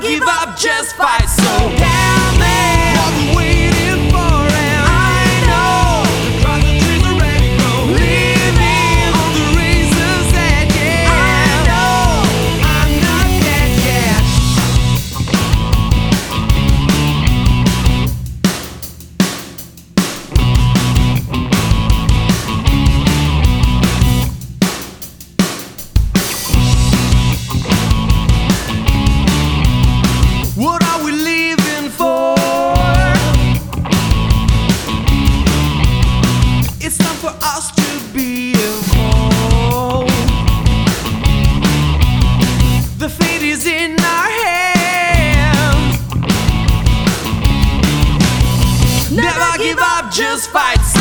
give up, just fight. So damn it, what we waiting for? And I know the drugs and trees are ready to go. Living on the razor's edge, yeah. I know I'm not dead yet. What are we living for? It's time for us to be evolved. The fate is in our hands. Never give up, just fight.